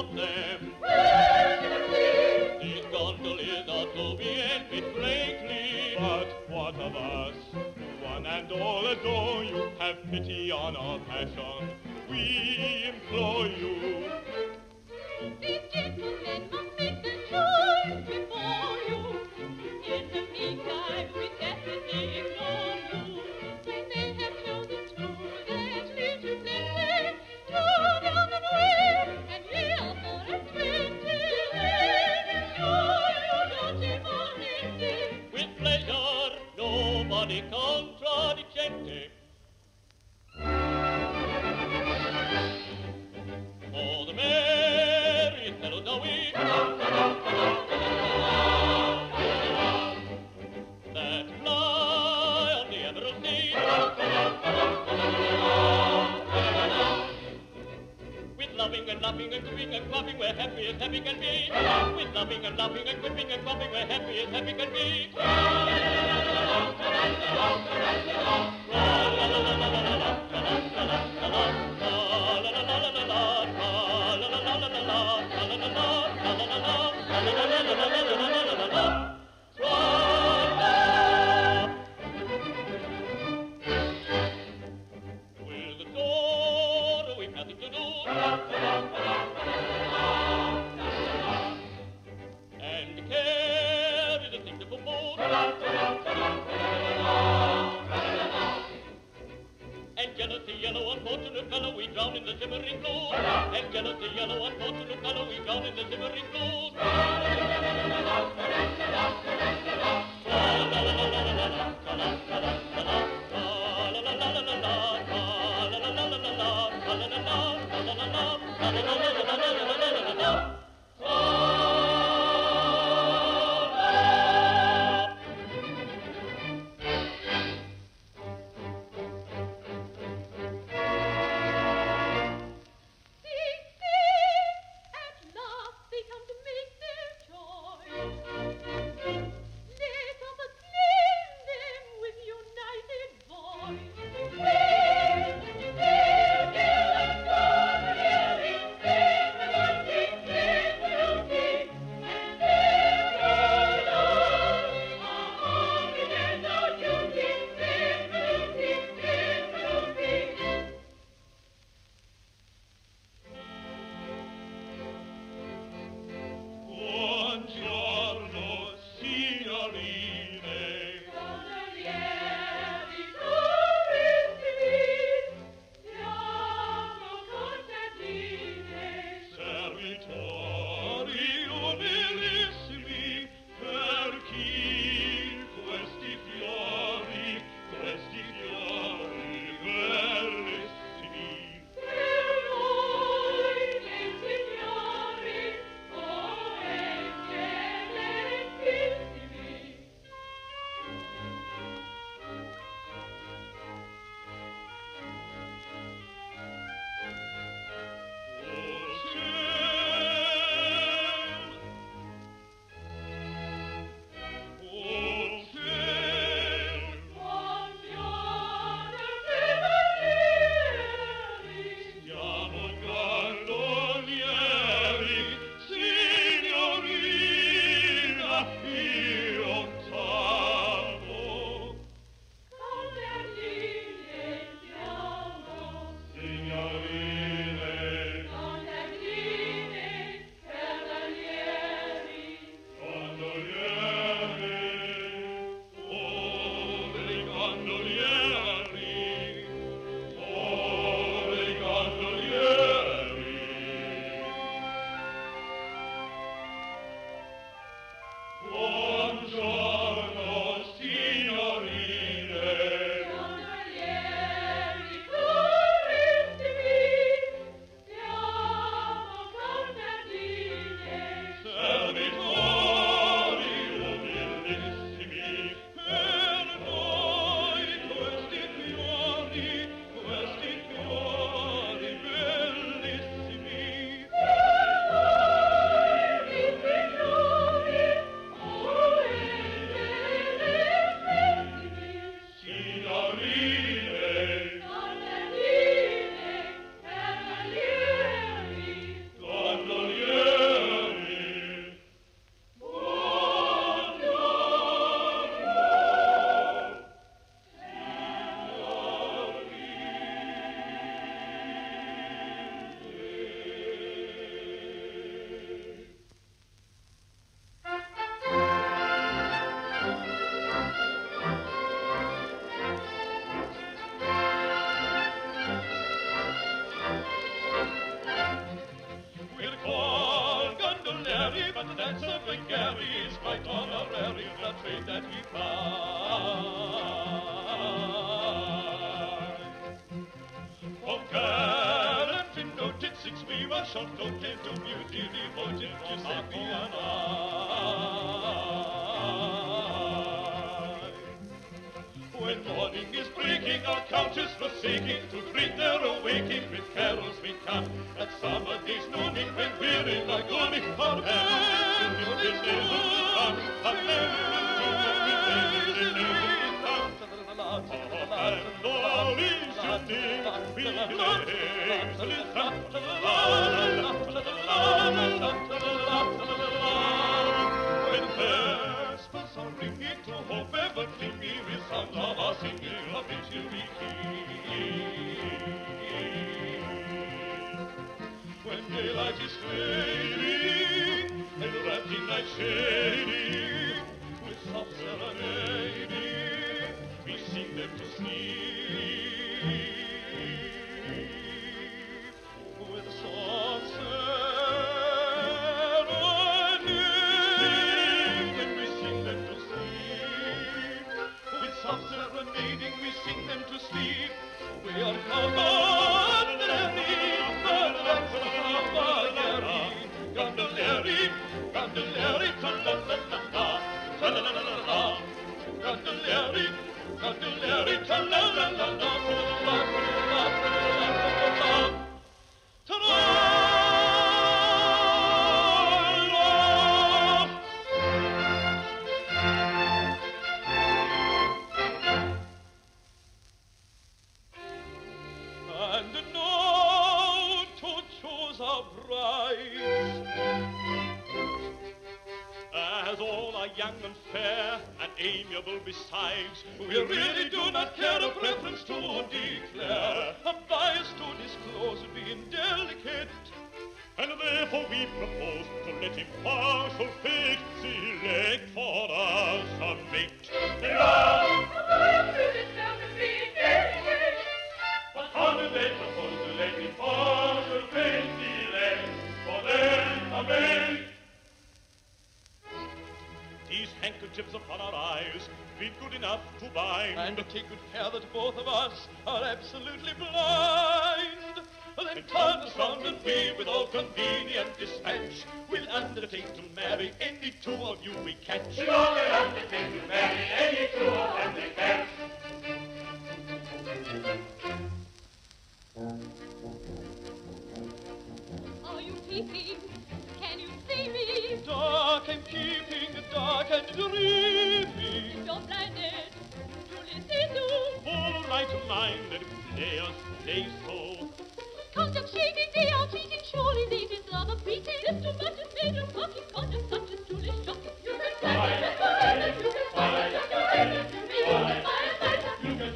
of them. This gondoliers are so bien fit frankly. But what of us? One and all adore you. Have pity on our passion, we implore you. These gentlemen must make the choice before you. In the meantime, we definitely ignore you. When they have chosen two, there's leave to bless. Turn down the way and yell for a twenty. Ensure you don't even With pleasure, nobody contradicente. For the merry fellows are we, that fly on the emerald sea. With loving and laughing and quipping and quaffing, we're happy as happy can be. With loving and laughing and quipping and quaffing, we're happy as happy can be. With the door, we've nothing to do. And care is a thing to fool. And jealousy, yellow, unfortunate fellow, we drown in the simmering blue. And jealousy, yellow, unfortunate fellow, we drown in the simmering blue. At last they come to make shall doted to beauty, devoted to Saki and I. When morning is breaking, our couches forsaking, to greet their awaking with carols we come. At summer days nooning, when weary like only our hands to the come. And all is unique, we when vespers are ringing, to hope ever clinging, with sound of our singing of it till we keep. When daylight is fading, and wrapped in night shading, with soft serenading, we sing them to sleep. With soft serenading, and we sing them to sleep. With soft serenading, we sing them to sleep. We are Gondolieri, Gondolieri, ta-la-la-la-la, ta-la-la-la-la, Gondolieri, Gondolieri, ta-la-la-la-la, ta-la-la-la-la. And now to choose our brides, as all are young and fair and amiable besides, we really do not care a preference to declare, a bias to disclose being delicate, and therefore we propose to let impartial fate select for us a mate. But how do they propose to let impartial fate select for them a mate? These handkerchiefs upon our eyes be good enough to bind, and take good care that both of us are absolutely blind. Then turn us round and we, with all convenient dispatch, will undertake to marry any two of you we catch. We only undertake to marry any two of them they catch. Are you peeping? Can you see me? Dark and keeping, dark and dreaming. You're blinded. Truly see through. All right-minded players play so. Conduct shady, they are cheating. Surely they deserve a beating. If too much is made of fucking conduct, such is truly shocking. You can find it, you can find it, you can find it, you can find it, you can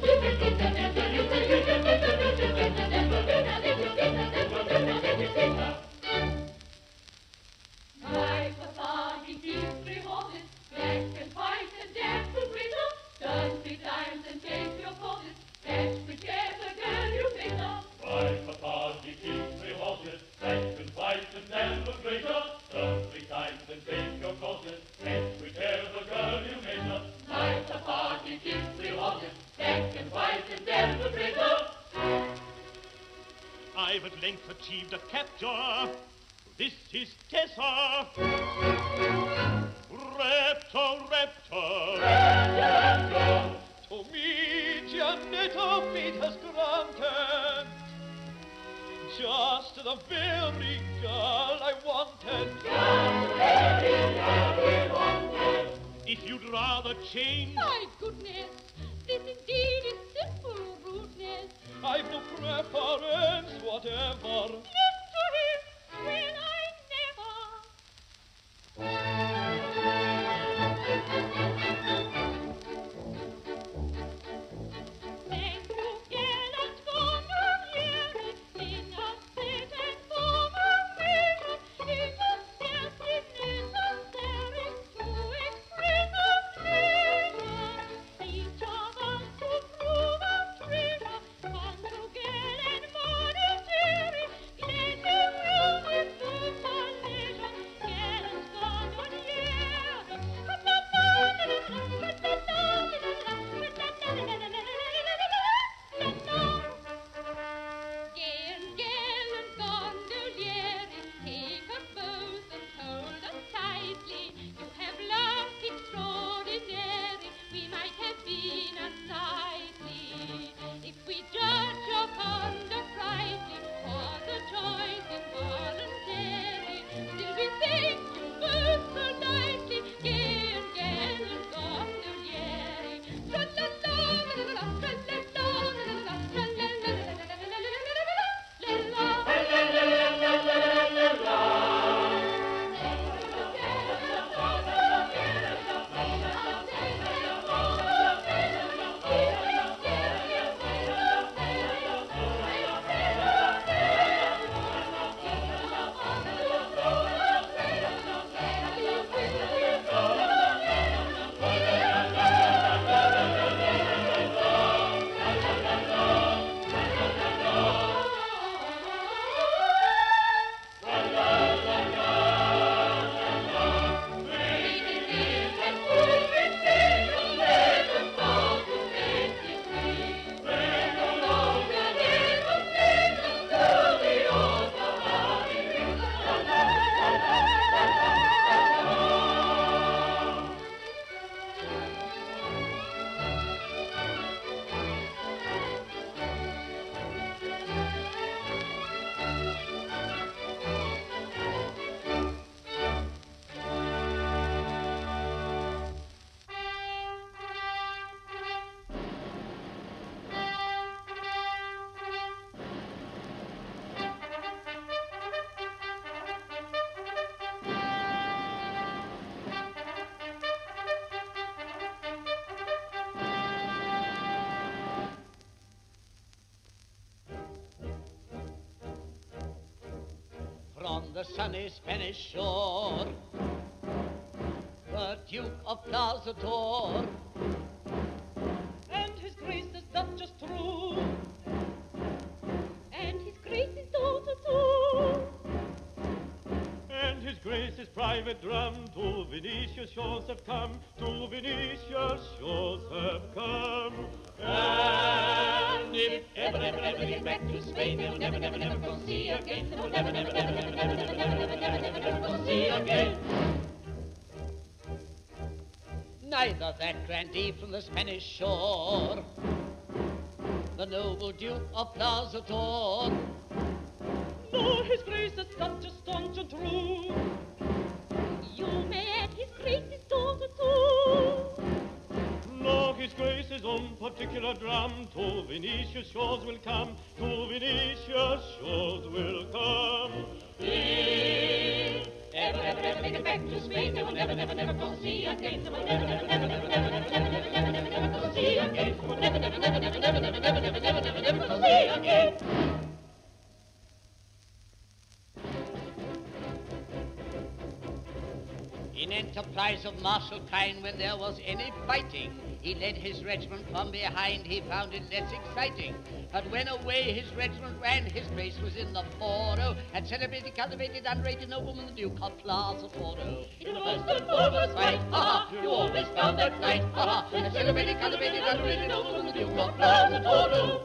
my papa, he keeps 3 horses, black and white and damp and glitter. Turn 3 times and take your courses. Catch whichever girl you picker. My papa, he keeps 3 horses, black and white and damp and glitter. Turn 3 times and take your courses. Catch whichever girl you measure. My papa, he keeps 3 horses, black and white and damp and glitter. I've at length achieved a capture. This is Tessa. Raptor, raptor. To me, Giannetto fate has granted just the very girl I wanted. If you'd rather change, My goodness, this indeed is simple rudeness. I've no preference whatever. Left to him, will I Thank you, gallant gondolieri, in a fit and formal manner, it was scarcely necessary to express a pleasure. clean and sightly. If we judge your conduct rightly, for the choice involuntary, still we think you move so lightly, gay and gallant gosselieri. Tra-la-la, la-la-la, tra-la-la, la-la-la, tra-la-la-la-la-la-la-la-la. On the sunny Spanish shore, the Duke of Plazador, And his grace is Duchess true, and his grace is daughter too. And his grace's private drum to Venetia's shores have come, to Venetia's shores have come. and if ever get back to Spain, they'll never go see again. They'll never go see again. Neither that grandee from the Spanish shore, the noble Duke of Plazador, Nor his grace is such a staunch and true. You may add his grace is daughter too. Nor his grace's own particular drum to Venetia's shores will come, to Venetia's shores will come. if ever get back to Spain, they will never go see again. They will never go see again. They will never go see again. In enterprise of Marshal Kine, when there was any fighting, he led his regiment from behind, he found it less exciting. But when away his regiment ran, his grace was in the foro, and celebrated, cultivated, underrated nobleman, the Duke of Plazador. In the first and foremost fight, ha ha, you always found that night, ha ha, and celebrated, cultivated, underrated nobleman, the Duke of Plazador.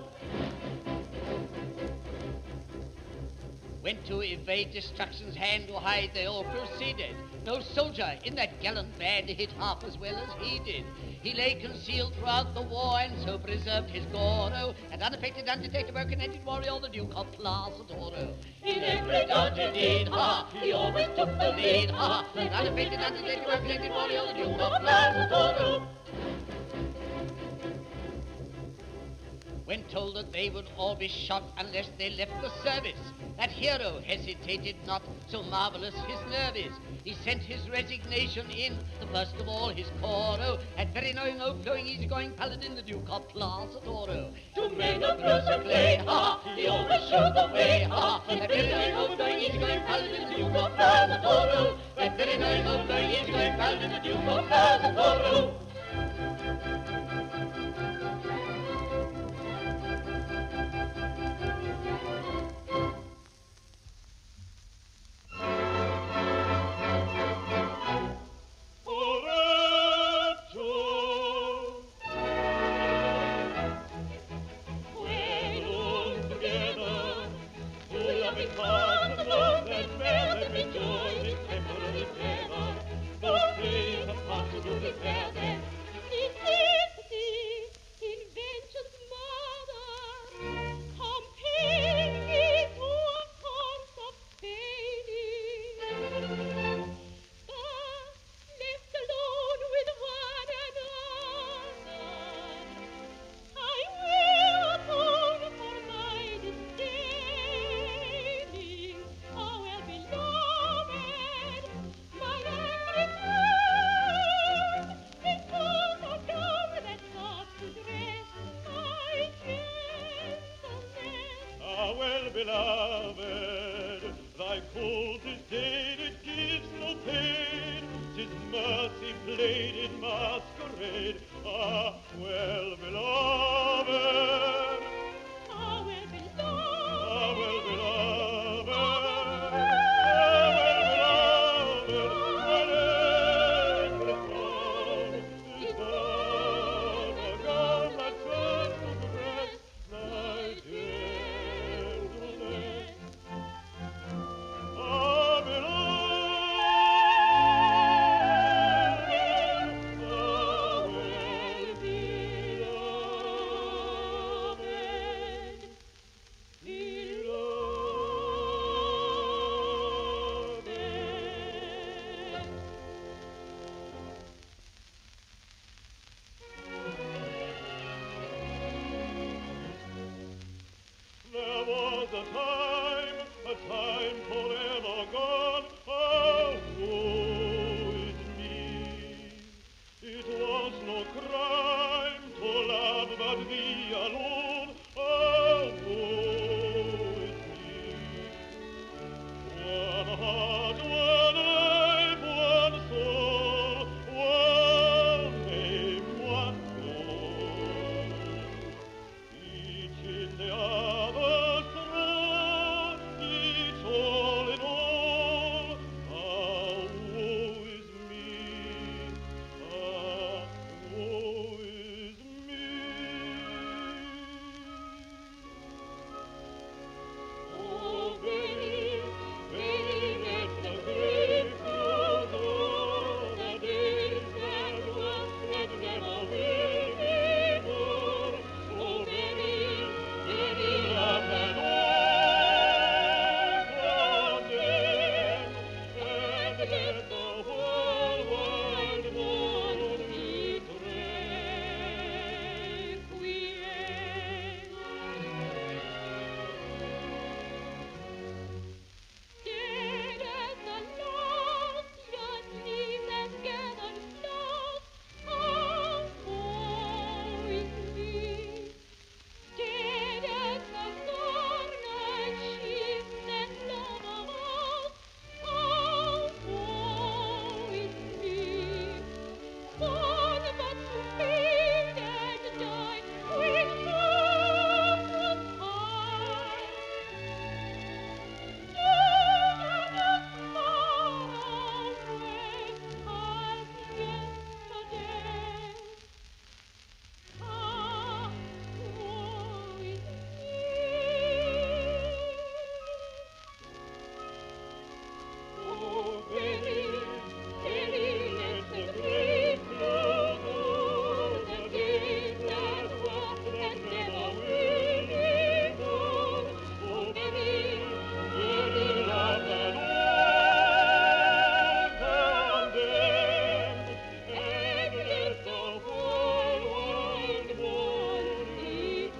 When to evade destruction's hand to hide, they all proceeded. No soldier in that gallant band hit half as well as he did. He lay concealed throughout the war and so preserved his Goro, and unaffected, undetected, broken-headed warrior, the Duke of Plazador. In every dodgy deed, ha, he always took the lead, ha, and unaffected, undetected, broken-headed warrior, the Duke of Plazador. When told that they would all be shot unless they left the service, that hero hesitated not, so marvelous his nerve is. He sent his resignation in, the first of all his Coro, and very knowing, overflowing, easygoing paladin, the Duke of Plazador. To men of closer play, ha, he always showed the way, ha, and very knowing, overflowing, easygoing paladin, the Duke of Plazador. And very knowing, overflowing, easygoing paladin, the Duke of Plazador. Those trees are far to be there. beloved, thy cold is dead, it gives no pain. 'Tis mercy played in masquerade. Ah, well, beloved. Ah, well, beloved. Ah, well, beloved. There was a time forever gone. Oh, woe is me. It was no crime to love but thee alone. Oh, woe is me. One heart, one life, one soul, one name, one goal. Each in the other's throne, each all in all. Ah, woe is me, ah, woe is me. Oh, very, very let the grave close o'er the days that was and never will be more. Oh, very, very love and all condemn, and let the whole wide world be Dead as the lost, your sleep has gathered close. Oh, woe is me. Dead as the garnet sheep that love us. Oh, woe is me. One but to fade and die with sorrow's heart. Oh, very, very let the grave close o'er the days that was and never will be more. Oh, very, very love and all condemn, and let the whole wide world be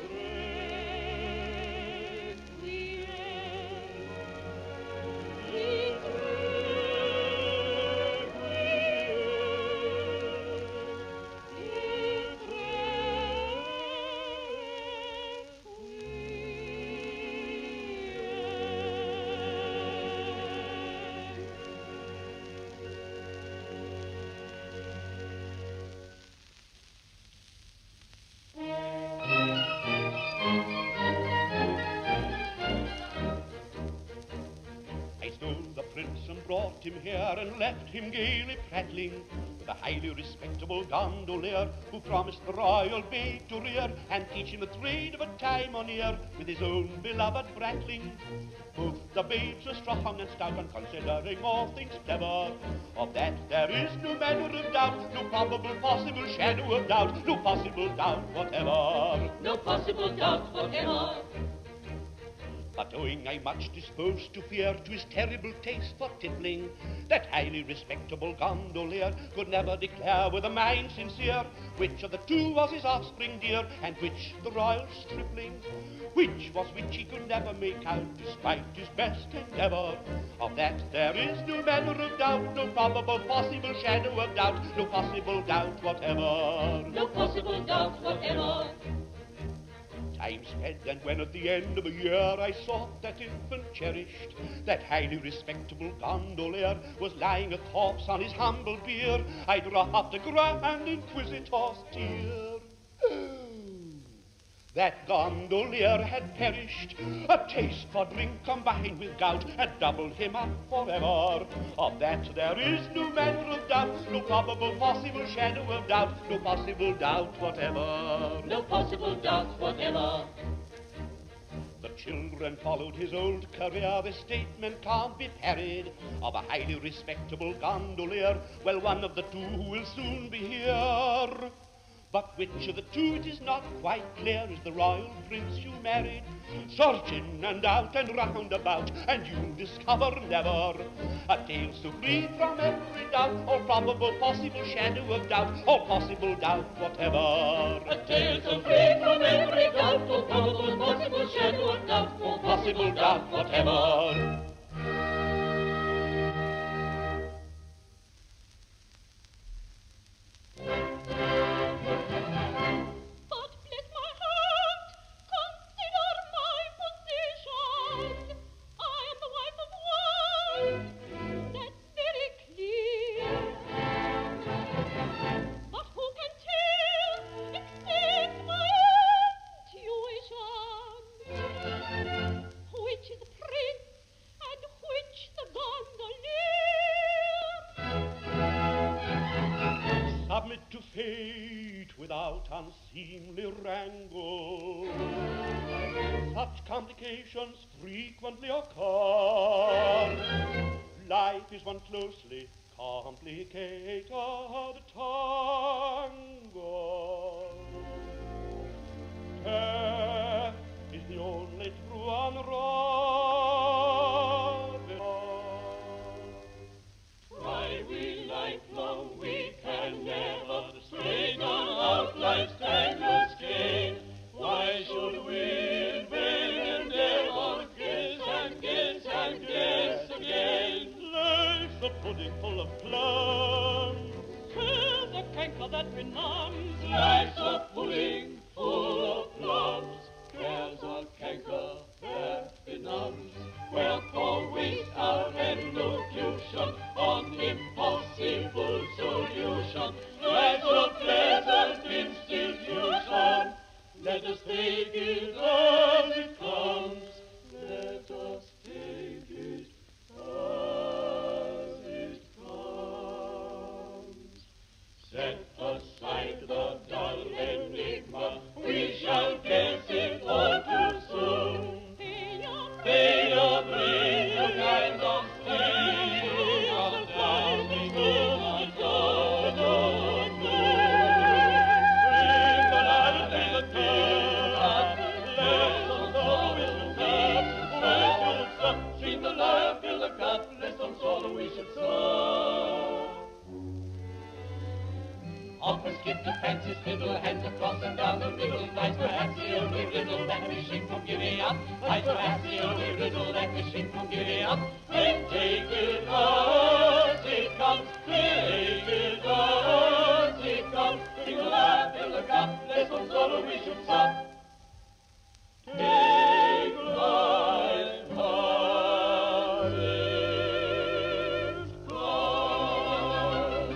I stole the prince and brought him here and left him gaily prattling with a highly respectable gondolier who promised the royal babe to rear and teach him the trade of a time on ear with his own beloved bratling. Both the babes are strong and stout and considering all things clever. Of that there is no manner of doubt, no probable possible shadow of doubt, no possible doubt whatever. No possible doubt whatever. But owing I'm much disposed to fear to his terrible taste for tippling, that highly respectable gondolier could never declare with a mind sincere which of the two was his offspring dear and which the royal stripling. Which was which he could never make out despite his best endeavour. Of that there is no manner of doubt, no probable possible shadow of doubt, no possible doubt whatever. No possible doubt whatever. Time sped, and when at the end of a year I sought that infant cherished, that highly respectable gondolier was lying a corpse on his humble bier, I dropped a grand inquisitor's tear. That gondolier had perished, a taste for drink combined with gout had doubled him up forever. Of that there is no manner of doubt, no probable possible shadow of doubt, no possible doubt whatever. No possible doubt whatever. The children followed his old career, this statement can't be parried. Of a highly respectable gondolier, well, one of the two will soon be here. But which of the two it is not quite clear is the royal prince you married. Search in and out and round about, and you'll discover never a tale so free from every doubt, or probable possible shadow of doubt, or possible doubt whatever. A tale so free from every doubt, or probable possible shadow of doubt, or Possible doubt whatever. But bless my heart, consider my position. I am the wife of one, that's very clear. But who can tell, except my intuition, which is the prince and which the gondolier? Submit to fate without unseemly wrangle. Such complications frequently occur. Life is one closely complicated tangle. Death is the only true unraveler. Try we lifelong, we can never straighten out life's tangled skein. Why should we in vain endeavor guess and guess and guess again? Life's a pudding full of plums. Tis a canker that benumbs. Life's a pudding full of plums. Cares a canker that benumbs. Wherefore waste our elocution on impossible solution? Life's a pleasant institution. Let us take it as it comes. Let us take it as it comes. Set aside the dull enigma, we shall guess it all too soon. Pay a brief, a kind of steel, of dazzling good, good, good, Bring the light and the tear, let us all we should serve. Stream the light, fill the cup, let some sorrow we should sow. Opera skip the fancy's fiddle, hands across and down the middle. Life's perhaps the only riddle that we shrink from giving up. Life's perhaps the only riddle that we shrink from giving up. Then take it as it comes, take it as it comes. Sing the laugh, fill the cup, lest from sorrow we should sup. Take life as it comes.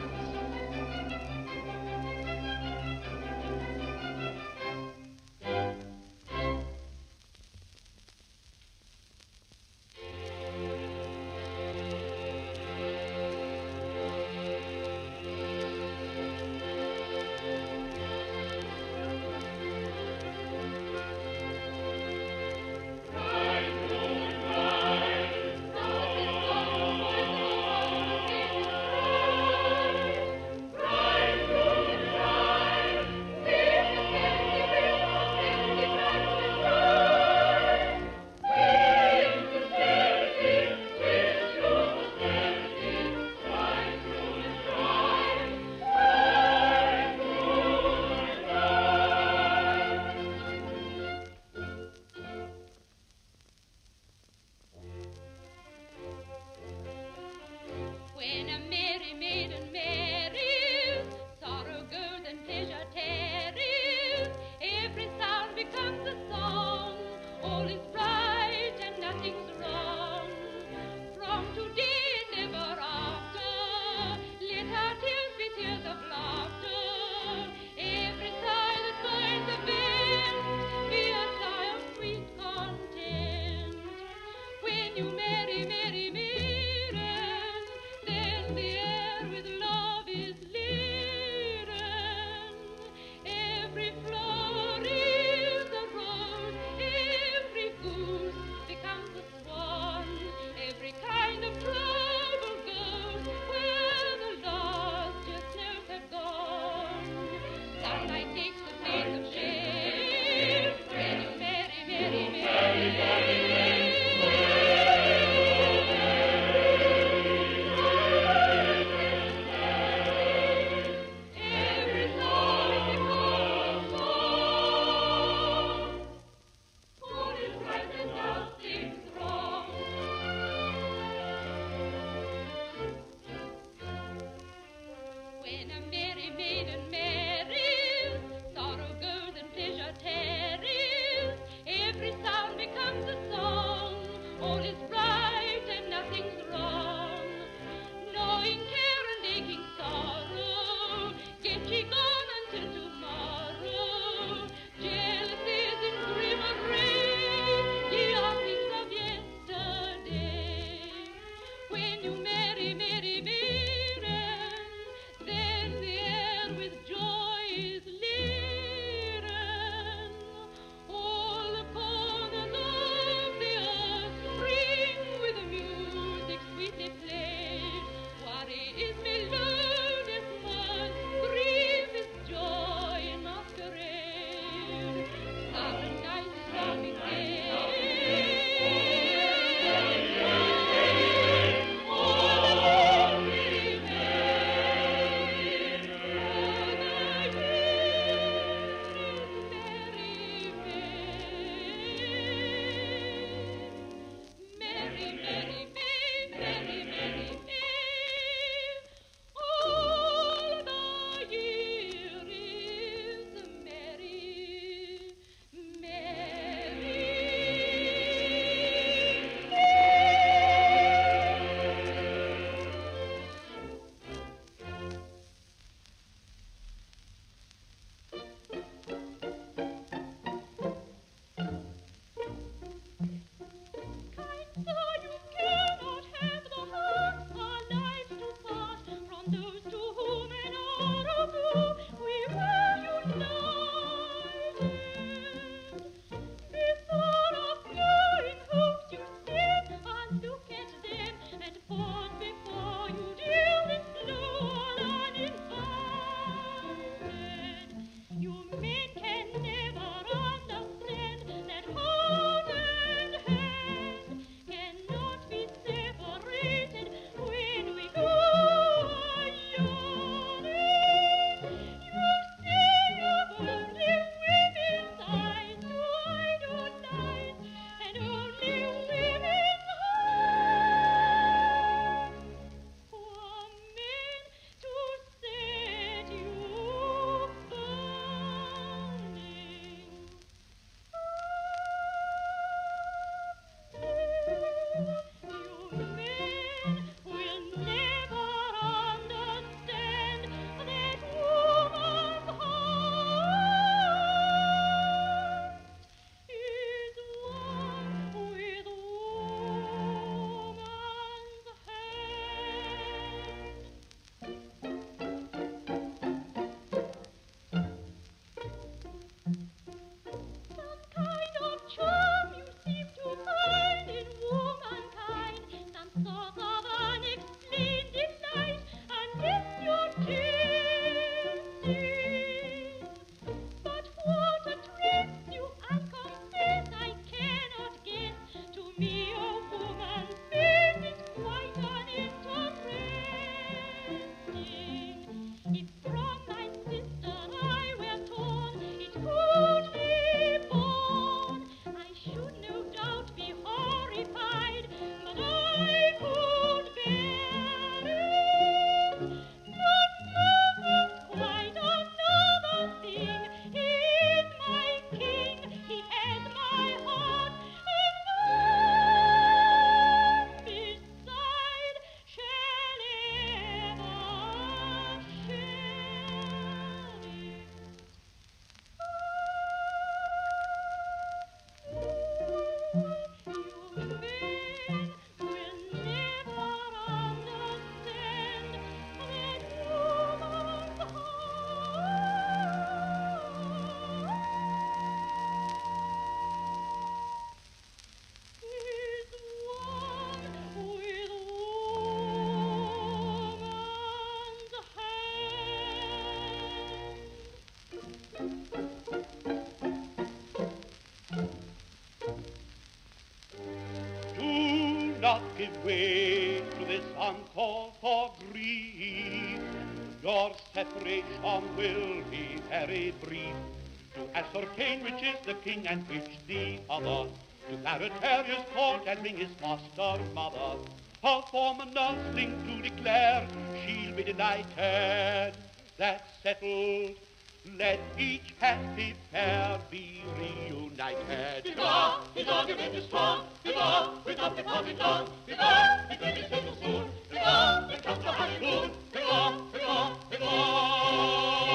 away to this uncalled for grief. Your separation will be very brief. To ascertain which is the king and which the other, to Baratavia's court and bring his foster mother, her former nursling to declare she'll be delighted. That's settled. Let each happy pair be reunited. Viva, his argument is strong. Viva, without deposit long. Viva, it will be settled soon. Viva, it comes the honeymoon. Viva, viva, viva.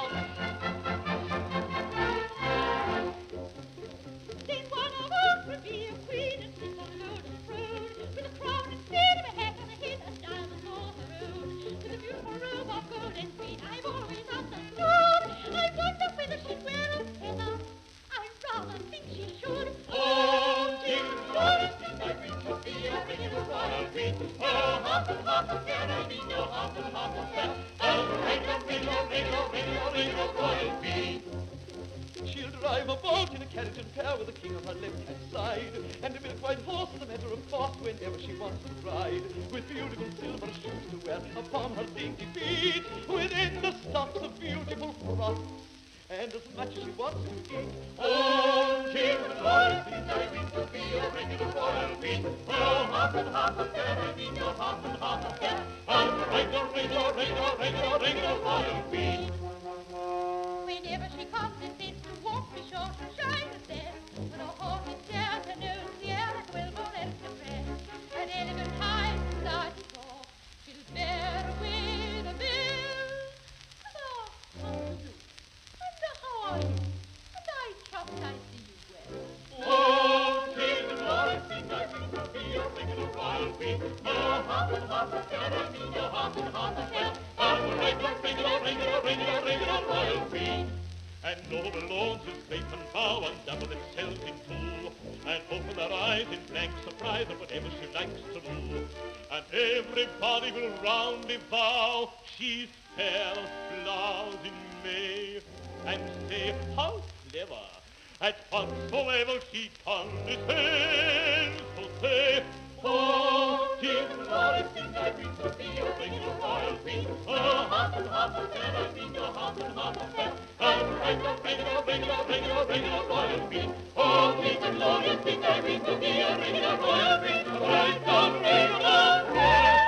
Saint one of us would be a queen and sit on a load of fruit, with a crown instead of a hat on a head and diamonds all maroon, with a beautiful robe of gold and green. I've always understood. I wonder whether she'd wear a feather. I rather think she should. Oh, dear Lord, it's my dream to be a regular royal queen. Oh, hop and hop affair, I mean your hop and hop affair. Oh, regular royal queen. She'll drive a boat in a carriage and pair with the king on her left-hand side, and a milk-white horse as a matter of course whenever she wants to ride, with beautiful silver shoes to wear upon her dainty feet, within the stuffs of beautiful frosts, and as much as she wants to eat. Oh, dear Lord, it's my dream to be a regular royal queen. Oh, hop and hop affair, I mean your hop and hop affair. Oh, regular royal queen. Whenever she comes and sits to walk, be sure to shine the stairs. When her horse is down to noon, the air that will go left to press. At elegant times, I saw, she'll bear away the bill. Hello, how do you do? And how are you? And I trust I see you well. Oh, dear Lord, I think I dream to be a regular royal queen. Oh, hop and hop affair, I mean your hop and hop affair. Oh, regular royal queen. And noble lords with statesmen bow and double themselves in two, and open their eyes in blank surprise at whatever she likes to do. And everybody will roundly vow she's fair flowers in May, and say how clever at whatsoever she condescends to say. Oh, dear Lord, I think I dream to be a regular royal queen. Oh, hop and hop affair, I mean your hop and hop affair. Oh, regular royal queen. Oh, dear Lord, I think I dream to be a regular royal queen. Regular royal queen.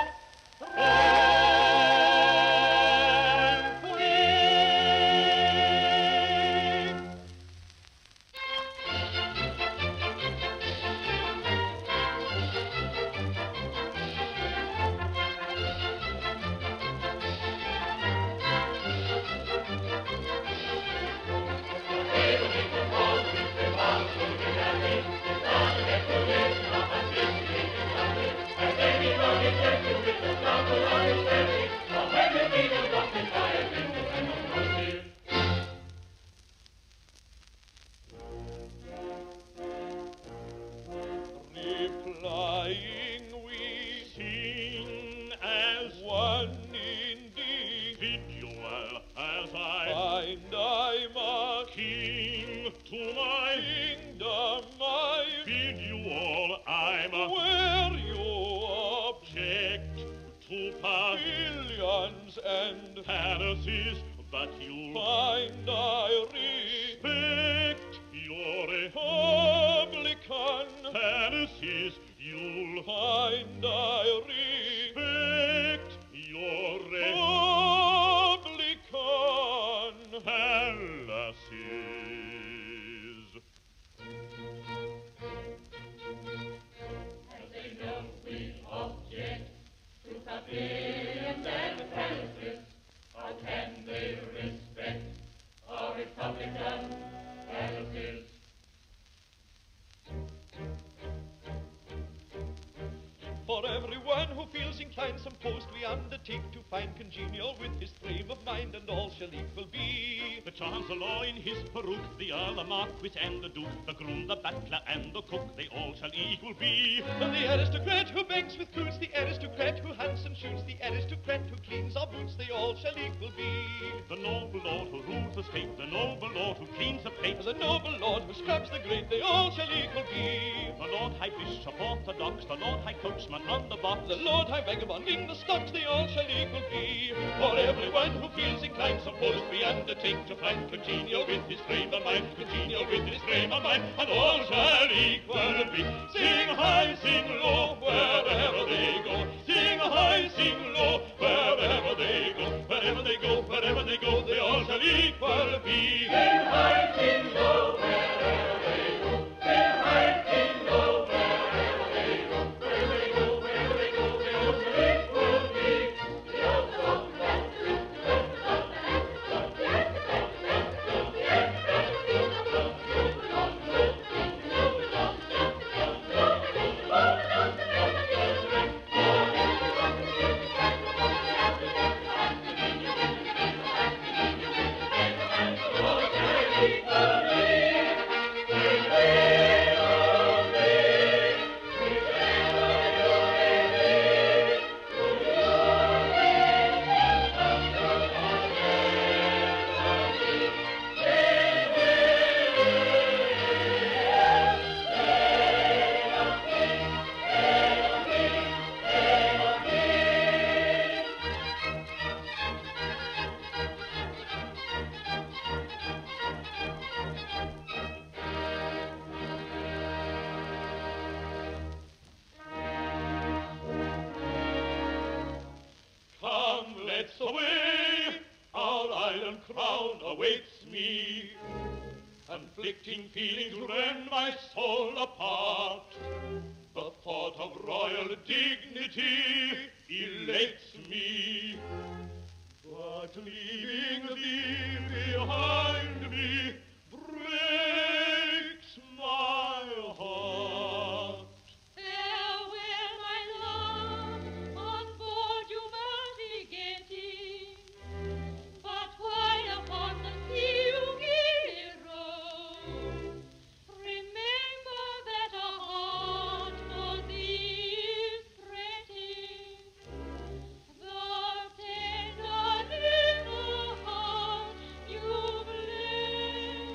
Replying we sing as one individual, as I find I'm a king to my kingdom. I bid you all I'm a where you object to pavilions and palaces, but you find I respect your republican palaces. You'll find I respect your republican palaces. As they know we object to pavilions and palaces, how can they respect our republican palaces? For everyone who feels inclined, some post we undertake to find congenial with his frame of mind, and all shall equal be. The Chancellor in his peruke, the Earl, the Marquis, and the Duke, the groom, the butler, and the cook, they all shall equal be. The aristocrat who banks with coots, the aristocrat who hunts and shoots, the aristocrat who cleans our boots, they all shall equal be. The noble lord who rules the state, the noble lord who cleans the plate, The noble lord farmer, scraps the great, they all shall equal be. The Lord High Bishop orthodox, the Lord High Coachman on the box, The Lord High Vagabonding, the stocks, they all shall equal be. For everyone who feels inclined, suppose we undertake to find congenial with his frame of mind, congenial with his frame of mind, and all shall equal be. Sing high, sing low, wherever they go. Sing high, sing low, wherever they go. Wherever they go, wherever they go, they all shall equal be. Sing high, sing low, wherever they go. Sing high, sing low, wherever they go. Wherever they go, wherever they go, they all shall equal be. Come, let's away, our island crown awaits me. Conflicting feelings rend my soul apart. The thought of royal dignity elates me. But leaving thee behind me breaks my heart. Farewell, my love, on board you must be getting. But while upon the sea you gaily roam, remember that a heart for thee is fretting. The tender little heart you've left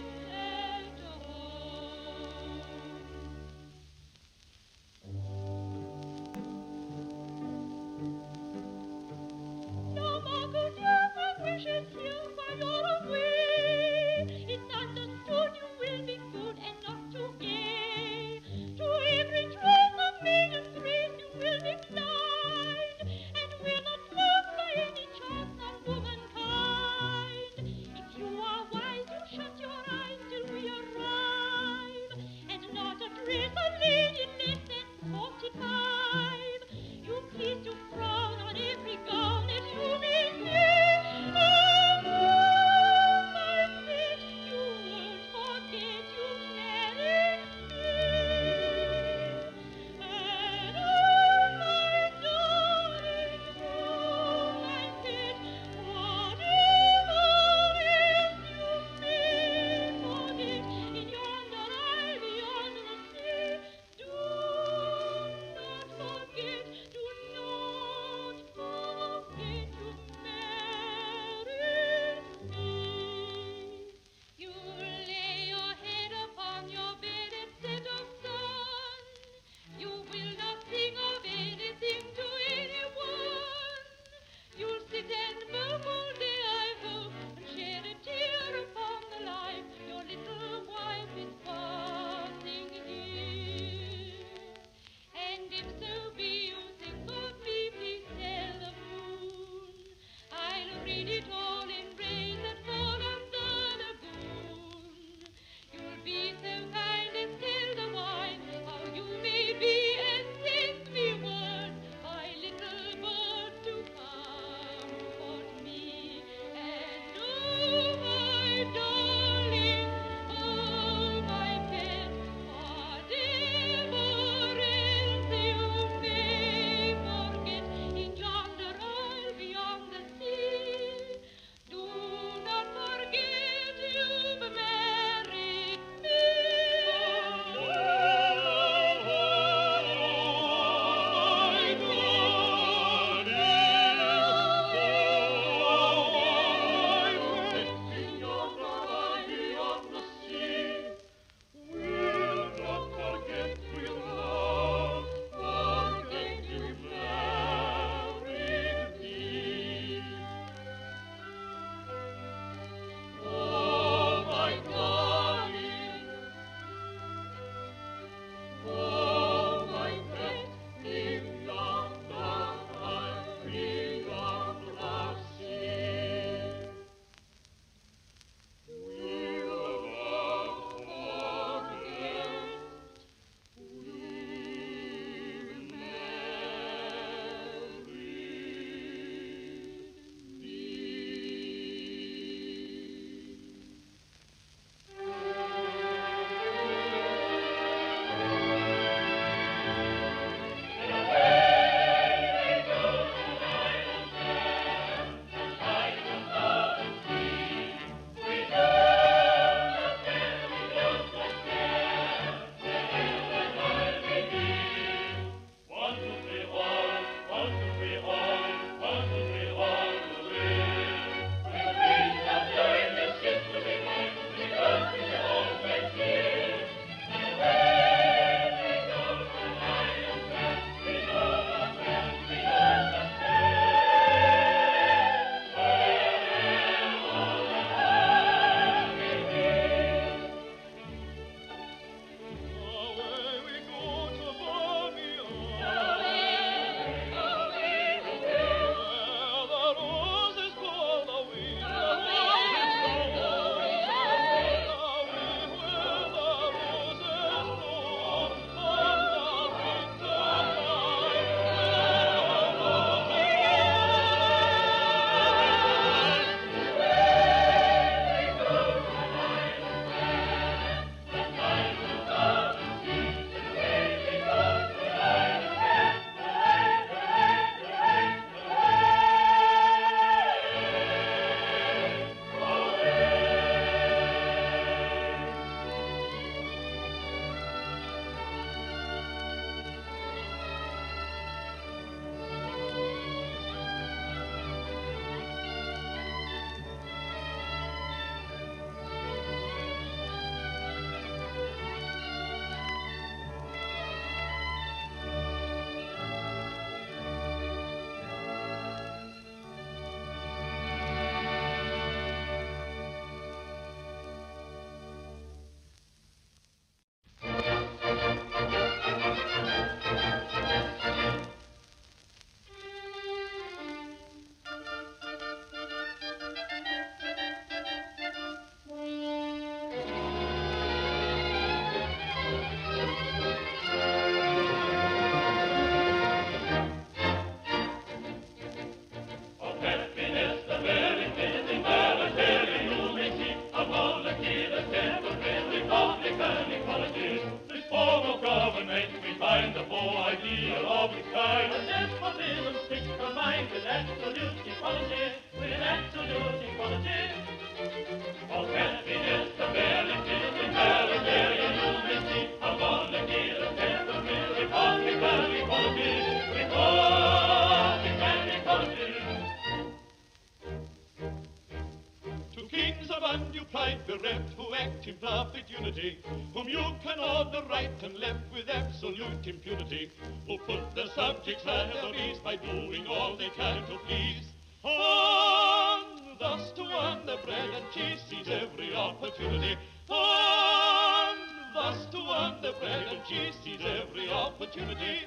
community, whom you can order right and left with absolute impunity, who put their subjects at their ease by doing all they can to please. On, thus to earn their bread and cheese seize every opportunity. On, thus to earn their bread and cheese seize every opportunity.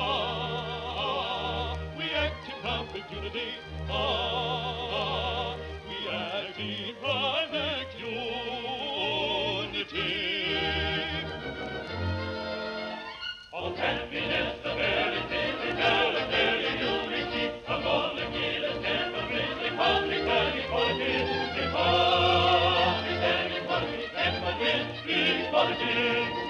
Ah, we act in perfect unity. Ah, we act in perfect unity. All happiness, the very thing, the very unity, of all the killers, temperament, republic, equality, republic, and equality, temperament, equality.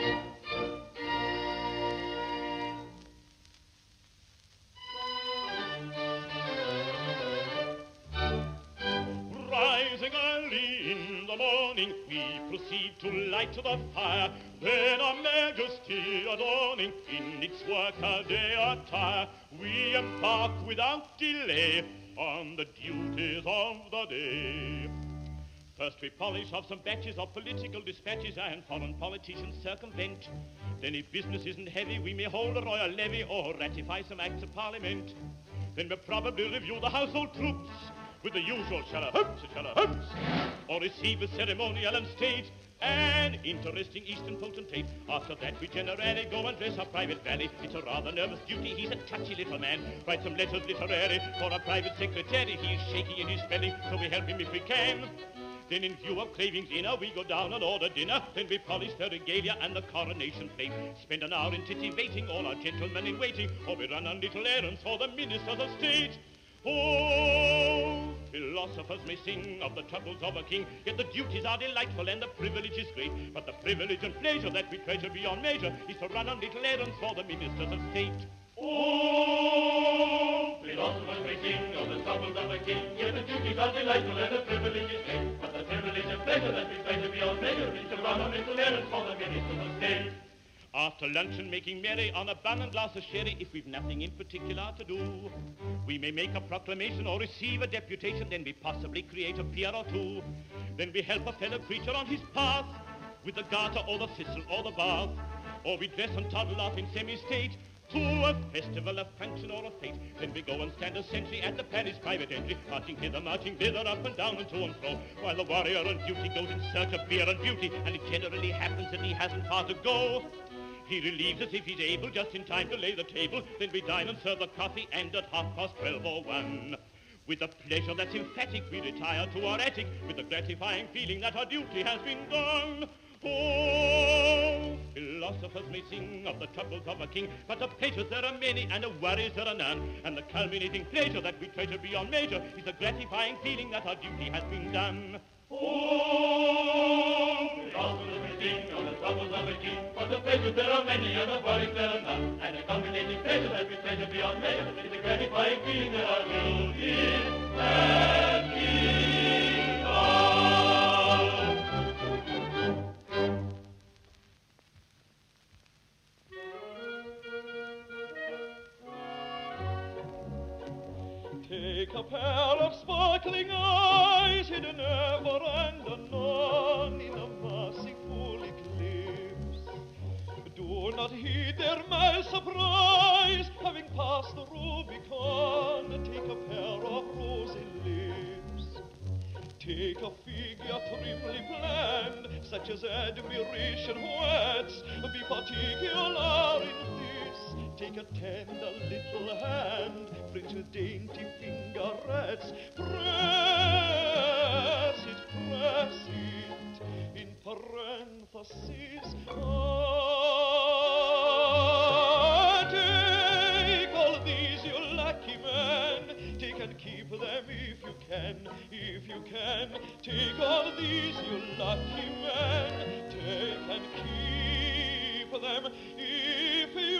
Rising early in the morning, we proceed to light the fire. Then our majesty adorning in its work-a-day attire, we embark without delay on the duties of the day. First we polish off some batches of political dispatches and foreign politicians circumvent. Then if business isn't heavy, we may hold a royal levy or ratify some acts of parliament. Then we'll probably review the household troops with the usual shalla-humps, or receive a ceremonial and state an interesting Eastern potentate. After that we generally go and dress our private valet. It's a rather nervous duty, he's a touchy little man. Write some letters literary for our private secretary. He is shaky in his spelling, so we help him if we can. Then in view of craving dinner, we go down and order dinner. Then we polish the regalia and the coronation plate. Spend an hour in titivating all our gentlemen in waiting, or we run on little errands for the ministers of state. Oh, philosophers may sing of the troubles of a king, yet the duties are delightful and the privilege is great. But the privilege and pleasure that we treasure beyond measure is to run on little errands for the ministers of state. Oh, philosophers may sing of the troubles of a king, yet the duties are delightful and the privilege is great. But the privilege and pleasure that we treasure beyond measure is to run on little errands for the ministers of state. After luncheon, making merry on a bun and glass of sherry, if we've nothing in particular to do, we may make a proclamation or receive a deputation, then we possibly create a peer or two. Then we help a fellow creature on his path with the garter or the thistle or the bath, or we dress and toddle off in semi-state to a festival, a function, or a fete. Then we go and stand a sentry at the palace private entry, marching hither, marching thither, up and down and to and fro, while the warrior on duty goes in search of beer and beauty, and it generally happens that he hasn't far to go. He relieves us if he's able, just in time to lay the table. Then we dine and serve the coffee, and at 12:30 or 1, with a pleasure that's emphatic, we retire to our attic, with the gratifying feeling that our duty has been done. Oh, philosophers may sing of the troubles of a king, but of pleasures there are many, and of worries there are none. And the culminating pleasure that we treasure beyond measure is the gratifying feeling that our duty has been done. Oh, philosophers may sing of the troubles of a king, but of pleasures there are many, and of worries there are none. And the culminating pleasure that we treasure beyond measure is the gratifying feeling that our duty has been done. Take a pair of sparkling eyes, hidden ever and anon in a merciful eclipse. Do not heed their mild surprise, having passed the Rubicon. Take a pair of rosy lips. Take a figure trimly planned, such as admiration whets. Be particular in this. Take a tender little hand, fringe with dainty fingerets. Press it, in parentheses. Take all these, you lucky man. Take and keep them if you can. Take all these, you lucky man. Take and keep them if you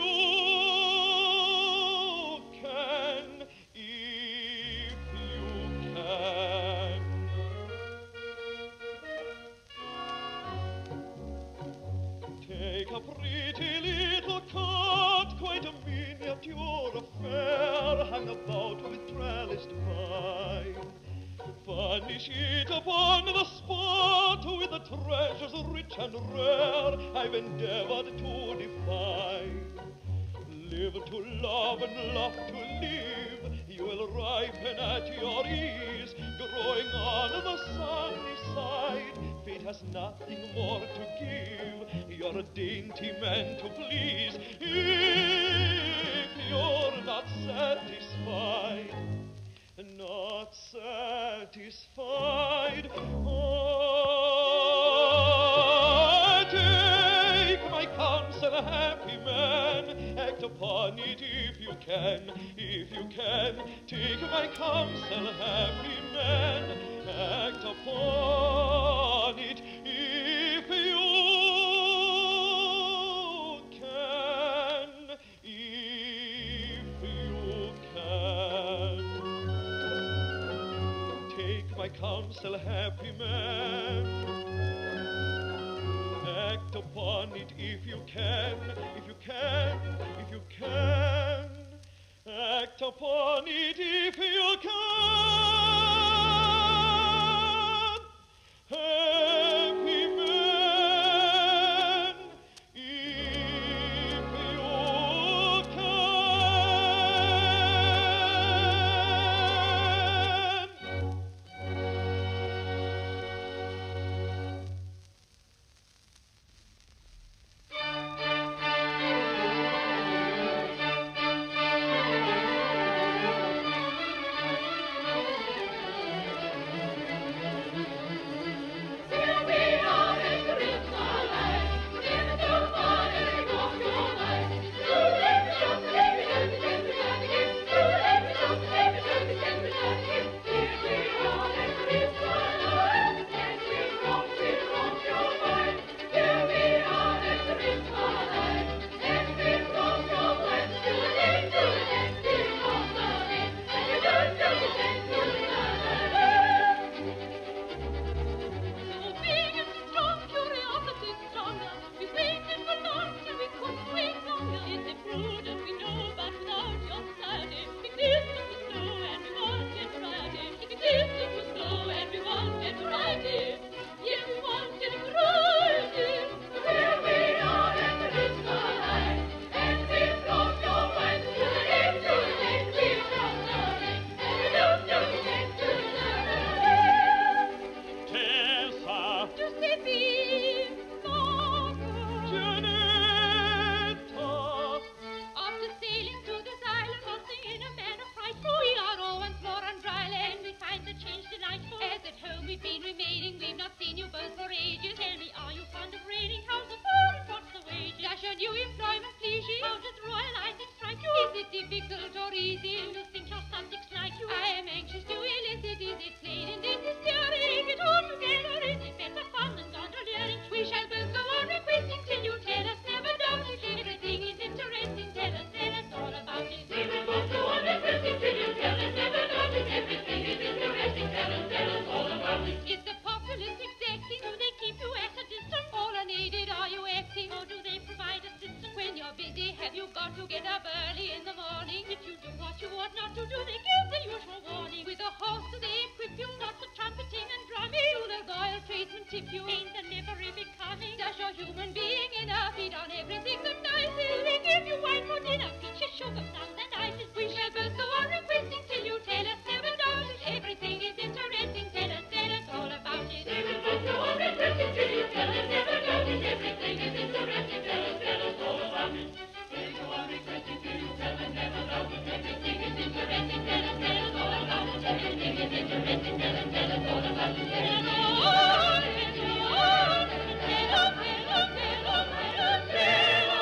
can. Take a pretty little cut, quite a miniature affair, hung about with trellised vine. Furnish it upon the spot with the treasures rich and rare I've endeavored to define. Live to love and love to live, you will ripen at your ease, growing on the sunny side. Fate has nothing more to give, you're a dainty man to please. If you're not satisfied, take my counsel, happy man, act upon it if you can, take my counsel, happy man, act upon it if you can, Take my counsel, happy man, act upon it if you can, act upon it if you can, happy man, if you Tell us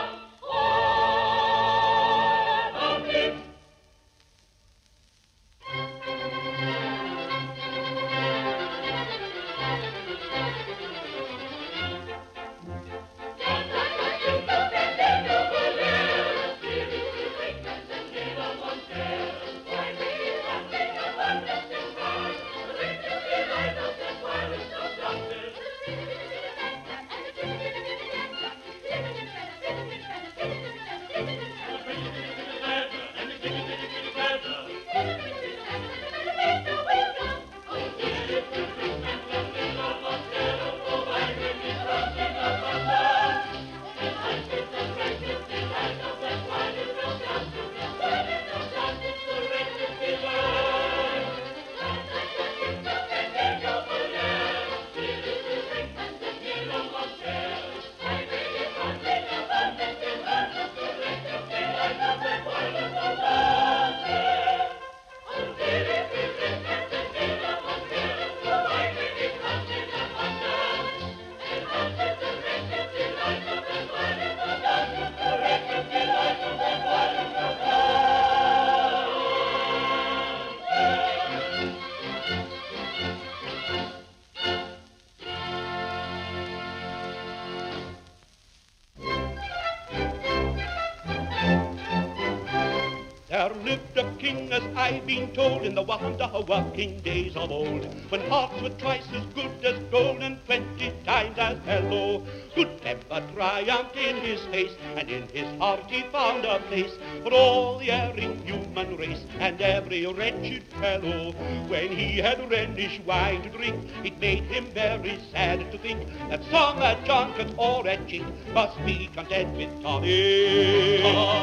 king, as I've been told, in the wonder working days of old, when hearts were twice as good as gold and 20 times as mellow. Good temper triumphed in his face, and in his heart he found a place for all the erring human race and every wretched fellow. When he had Rhenish wine to drink, it made him very sad to think that some at junket or at chink must be content with toddy.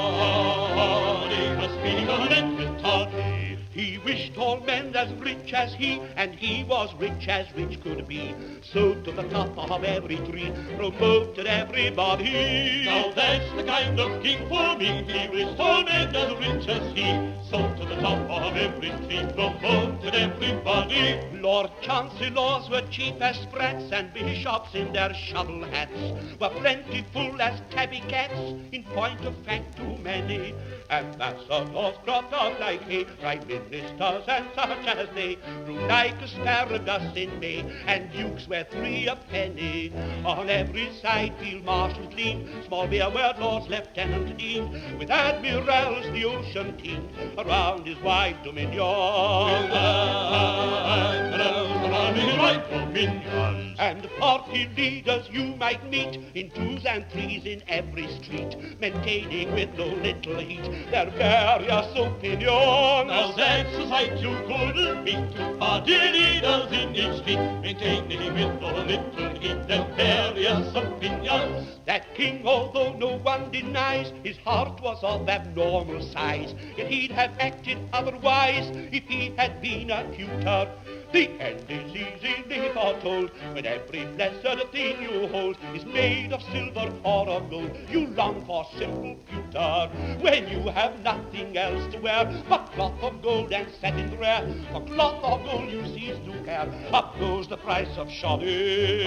Toddy must be content with toddy. He wished all men as rich as he, and he was rich as rich could be. So to the top of every tree promoted everybody. Now that's the kind of king for me. He wished all men as rich as he. So to the top of every tree promoted everybody. Lord Chancellors were chief as sprats, and bishops in their shovel hats were plentiful as tabby cats, in point of fact too many. Ambassadors cropped up like hay, prime ministers and such as they grew like asparagus in May, and dukes were 3 a penny. On every side field marshals leaned, small beer were lords, lieutenant dean, with admirals the ocean teemed around his wide dominion. With admirals around his wide dominions. And party leaders you might meet in 2s and 3s in every street, maintaining with no little heat their various opinions. Now that's a sight you couldn't meet. Party leaders in each street, maintaining with no little heat their various opinions. That king, although no one denies, his heart was of abnormal size, yet he'd have acted otherwise if he had been a tutor. The end is easily foretold when every blessed thing you hold is made of silver or of gold. You long for simple pewter when you have nothing else to wear but cloth of gold and satin rare. For cloth of gold you cease to care. Up goes the price of shoddy.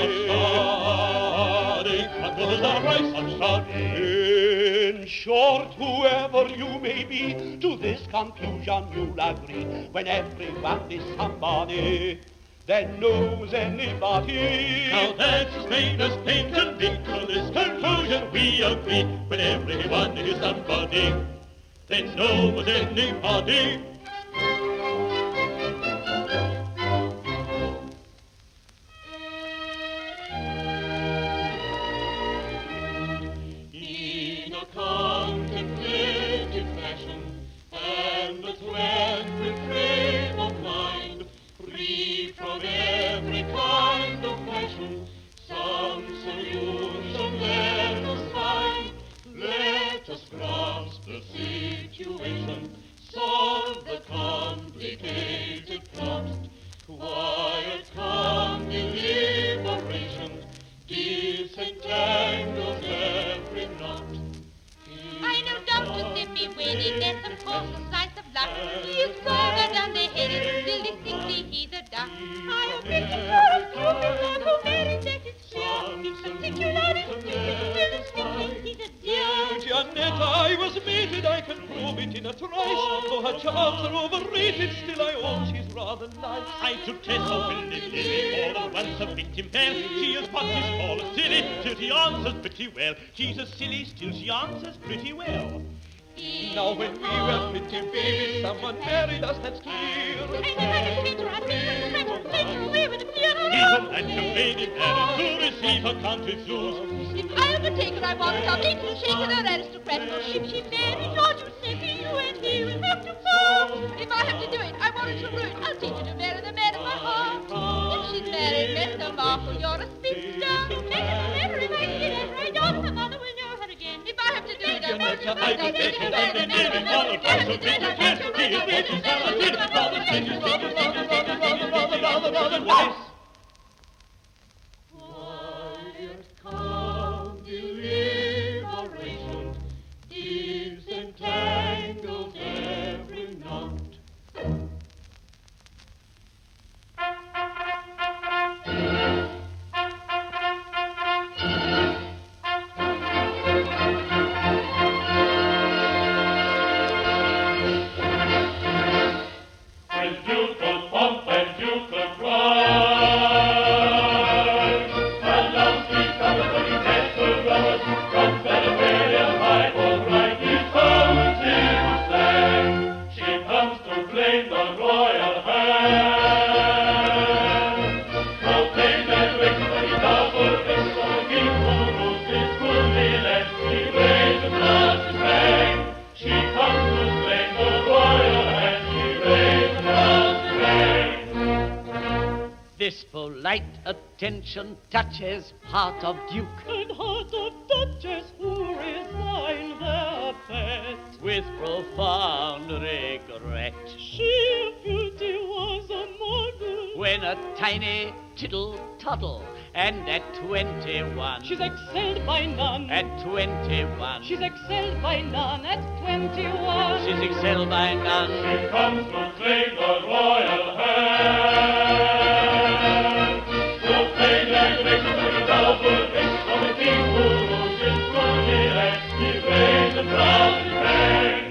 Up goes the price of shoddy. In short, whoever you may be, to this conclusion you'll agree. When everyone is somebody, then knows anybody. Now that's as plain as paint, and to this conclusion we agree. When everyone is somebody, then knows anybody. In a contemplative fashion, and a tranquil frame of mind, free from every kind of passion, some solution let us find. Let us grasp the situation, solve the complicated plot. Quiet, calm deliberation disentangles every knot. I know Dr. Zippy Winnie, that's of course a slice of luck. He is further than the head, still distinctly he's a duck. I am pretty sure of Jupiter, who married that is clear. He's particularly stupid, still distinctly he's a dear. Janet, I was mated, I can prove it in a trice. Though her charms are overrated, still I own she's rather nice. I took Tessa Willy-nilly for the once a victim fair. She is what is called a silly, till she answers pretty well. She's a silly, still she answers pretty well. Now when we were pretty babies, someone married us, that's clear. I never had to interrupt me, but trying to play her away with a clear. He's a handsome lady married to receive her country's dues. If I overtake her, I want some equal shake in her aristocratical ship. She married George Mississippi, you and he will have to fall. If I have to do it, I want her to ruin. I'll teach her to marry the man of my heart. If she's married Mr. Markle, you're a spinster. Make her remember if I see that right on, her mother will know her again. If I have to do it, I want her to I can take it and then give it all the price of being a cat. He is what he's rather did, rather changes, rather nice. Quiet, calm deliberation disentangles every knot. And you could pump and you could ride. And now she's coming for his head to runners. From Benefaria high or right, he comes in to stand. She comes light attention touches heart of duke, And heart of Duchess who resign their pet. with profound regret. Sheer beauty was a model. When a tiny tittle-tuttle, and at 21, She's excelled by none. at 21, She's excelled by none at 21. she's excelled by none. She comes to claim the royal hand. To claim the victory for the double hit of the king who rules his goodly land. He reigns and proudly reigns.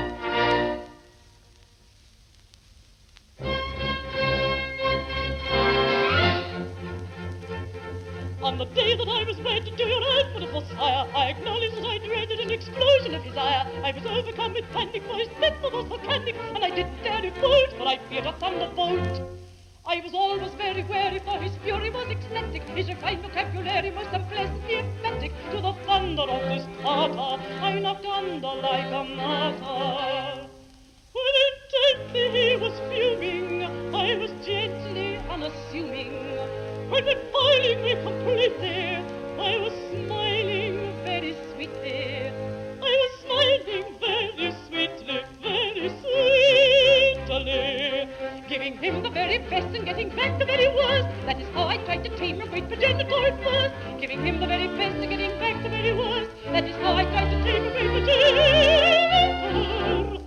On the day that I was wed to your admirable sire, I acknowledge that I dreaded an explosion of desire. I was overcome with panic, for his temper was volcanic, and I didn't dare to quote, for I feared a thunderbolt. I was always very wary, for his fury was ecstatic, his refined vocabulary most unpleasantly emphatic. To the thunder of this Tartar, I knocked under like a martyr. When intently he was fuming, I was gently unassuming. When defiling me completely, I was smiling very sweetly. I was smiling very sweetly, very sweetly. Giving him the very best and getting back the very worst. That is how I tried to tame a great progenitor at first. Giving him the very best and getting back the very worst. That is how I tried to tame a great progenitor at first.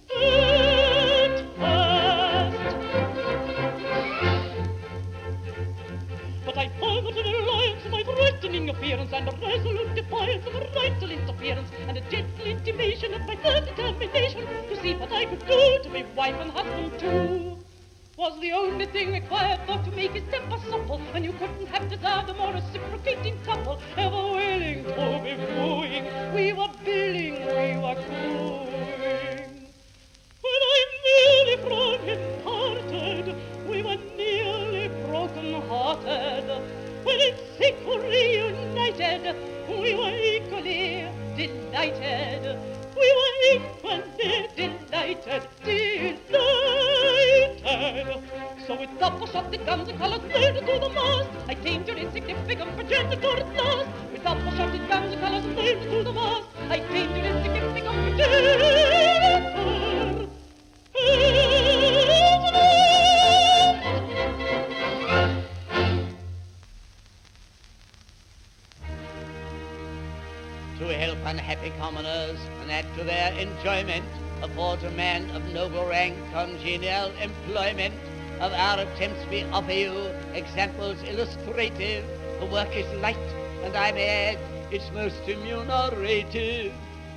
But I followed in reliance on my threatening appearance and a resolute defiance of a rightful interference and a gentle intimation of my firm determination to see what I could do to be wife and husband too. Was the only thing required for to make his temper supple, and you couldn't have desired a more reciprocating couple, ever willing to be wooing. We were billing, we were cooing. When I nearly from him parted, we were nearly broken-hearted. When in sick reunited, we were equally delighted. We were equally delighted, delighted. So with double-shotted guns and colours nailed to the mast, I tamed your insignificant progenitor at last. With double-shotted guns and colours nailed to the mast, I tamed your insignificant progenitor. To help unhappy commoners and add to their enjoyment, affords a man of noble rank congenial employment. Of our attempts we offer you examples illustrative. The work is light, and I may add, it's most remunerative.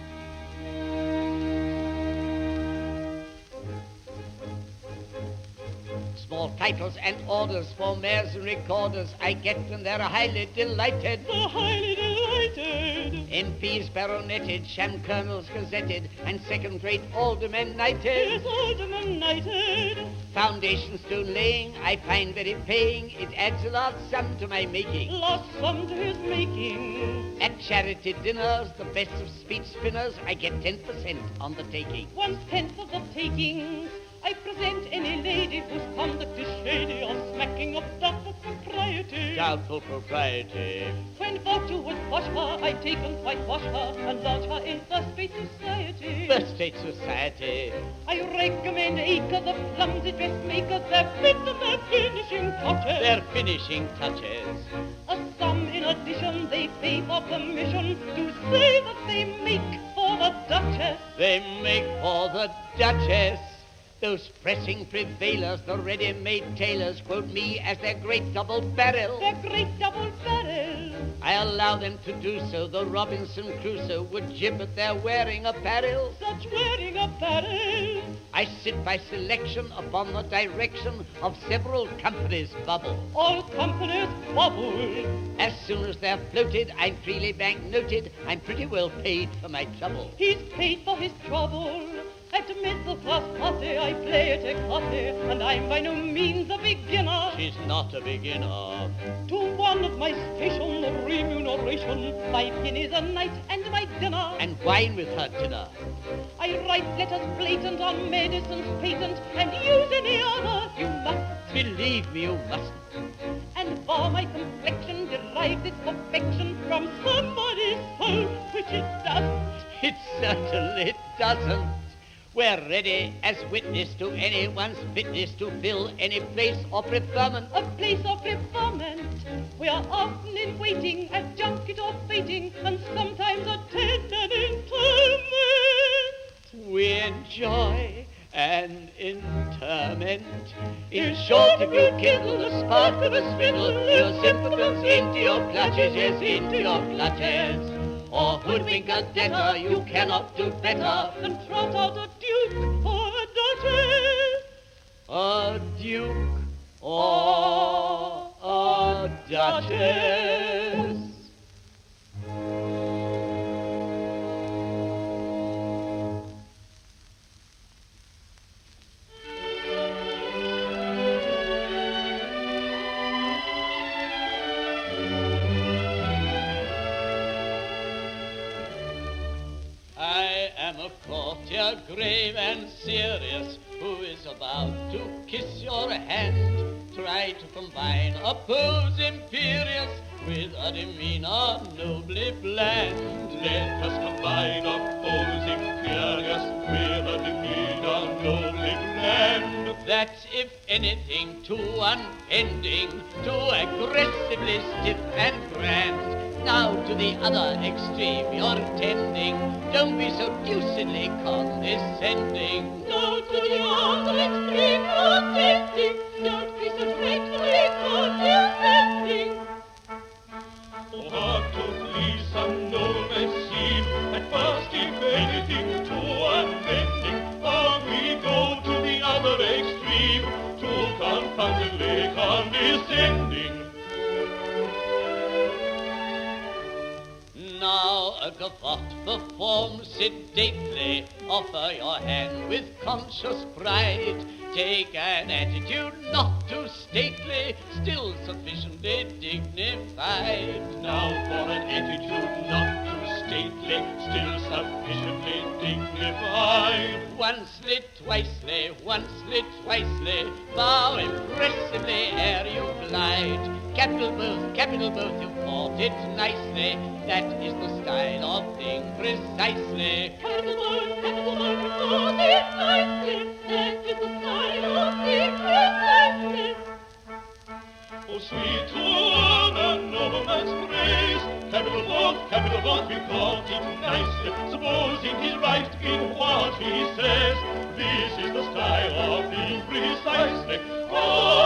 Small titles and orders for mayors and recorders I get, and they're highly delighted. They're highly delighted. MPs baroneted, sham colonels gazetted, and second-rate aldermen knighted. Yes, aldermen knighted. Foundation stone laying I find very paying. It adds a large sum to my making. Lost sum to his making. At charity dinners, the best of speech spinners, I get 10% on the taking. 1/10 of the takings. I present any lady whose conduct is shady or smacking of doubtful propriety. Doubtful propriety. When virtuous wash her, I take and whitewash her and lodge her in first-rate society. First-rate society. I recommend acres of clumsy dressmakers, their fit and their finishing touches. Their finishing touches. A sum in addition they pay for permission to say that they make for the Duchess. They make for the Duchess. Those pressing prevailers, the ready-made tailors, quote me as their great double barrel. Their great double barrel. I allow them to do so. The Robinson Crusoe would jib at their wearing apparel. Such wearing apparel. I sit by selection upon the direction of several companies bubble. All companies bubble. As soon as they're floated, I'm freely bank-noted. I'm pretty well paid for my trouble. He's paid for his trouble. At a middle-class party, I play at écarté, and I'm by no means a beginner. She's not a beginner. To one of my station, the remuneration, 5 guineas a night and my dinner. And wine with her dinner. I write letters blatant on medicine's patent, and use any other you must. Believe me, you mustn't. And and for my complexion derives its perfection from somebody's soul, which it doesn't. It certainly doesn't. We're ready as witness to anyone's fitness to fill any place or preferment. A place of preferment. We are often in waiting at junket or fating, and sometimes attend an interment. We enjoy an interment. In short, if you kindle the spark of a spindle, your sympathies into your clutches, yes, into your clutches. Or hoodwink a debtor, you cannot do better than trot out a duke or a duchess. A duke or a duchess. I am a courtier grave and serious, who is about to kiss your hand. Try to combine a pose imperious with a demeanor nobly bland. Let us combine a pose imperious with a demeanor nobly bland. That if anything too unbending, too aggressively stiff and grand. Now to the other extreme you're tending, don't be so deucedly condescending. Now to the other extreme you're tending, don't be so dreadfully condescending. Oh, hard to please some noble seem, at first if anything too unbending, or we go to the other extreme, too confoundedly condescending. Now a gavotte perform sedately, offer your hand with conscious pride. Take an attitude not too stately, still sufficiently dignified. Now for an attitude not too stately, still sufficiently dignified. Oncely, twicely, twicely, bow impressively ere you glide. Capital both, you fought it nicely. That is the style of thing precisely. Capital both, you fought it nicely. That is the style of thing precisely. Oh, sweet to honor, nobleman's praise. Capital both, we fought it nicely. Supposing he's right in what he says, this is the style of thing precisely. Oh,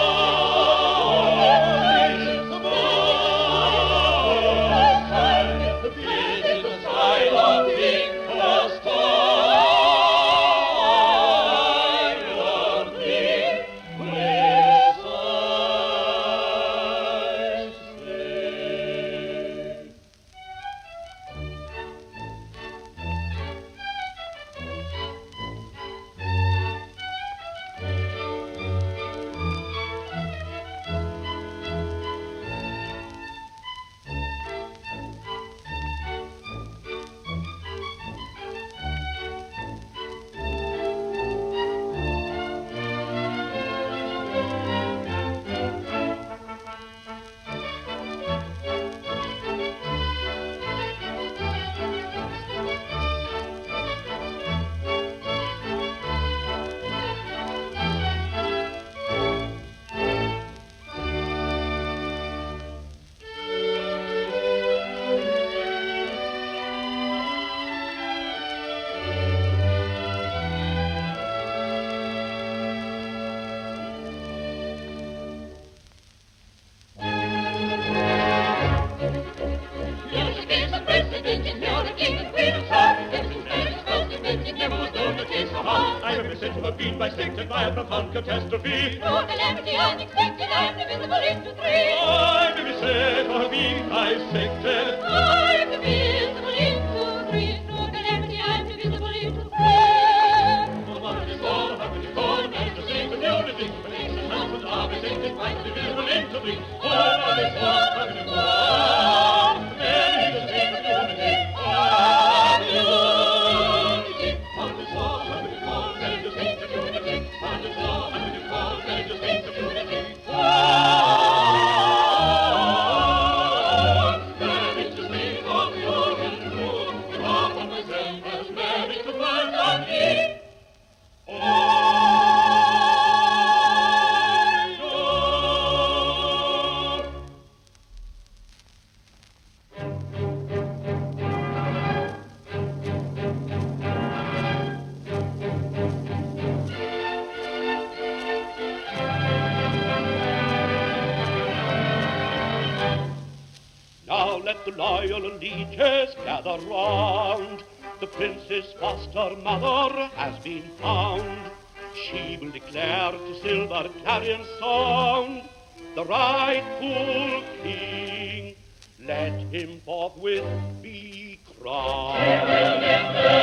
I represent a beat bisected by a profound catastrophe. For calamity unexpected, I'm divisible into three. I represent a beat bisected. I'm divisible into three. For calamity, I'm divisible into three. For one is all, hundred is all, and the same community. But each and husband are bisected, quite divisible into three. For one is all, hundred is all, then is the same community. One is all, hundred is all, and the same community. One is all, hundred is all, and the same community. royal lieges gather round. The prince's foster mother has been found. She will declare to silver clarion sound the rightful king. Let him forthwith be crowned.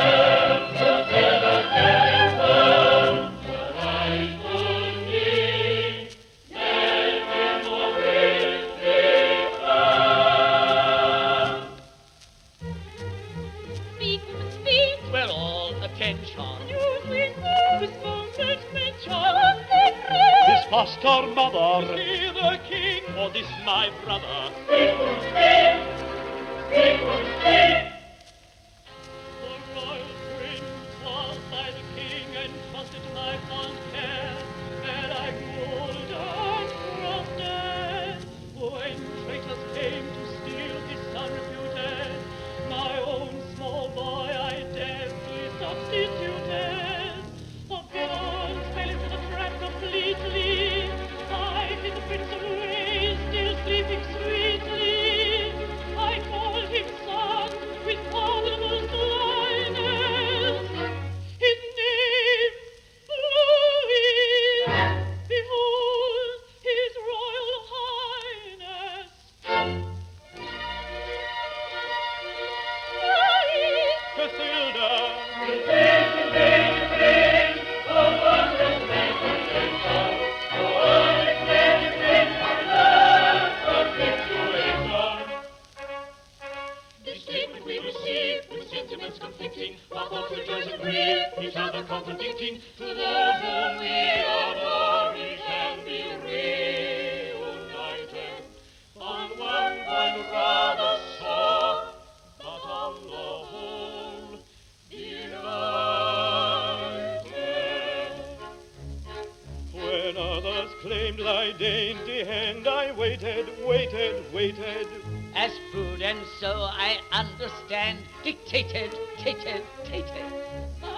Speak, woman, speak. We're all attention. News we know is won't mention. Secret. His foster mother, He the king, or this my brother. The royal prince was by the king entrusted to my fond care, and I could not trusted. When traitors came to steal his son reputed, my own small boy I deftly substituted. The villains fell into the trap completely. I hid the prince away, still sleeping sweetly. I called him son with pardonable slyness. His name, Louis. Behold, his royal highness. Cathilda, This statement we received with sentiments conflicting, while thoughts rejoice and grieve, each other contradicting. To those whom we adore, we shall be reunited on one rather sore, but on the whole united. When others claimed thy dainty hand, I waited, waited, waited. As food and so I understand. Dictated, tated, tated. I